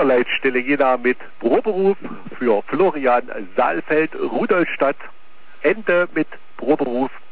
Weiterleitstelle Jena mit Proberuf für Florian Saalfeld, Rudolstadt. Ende mit Proberuf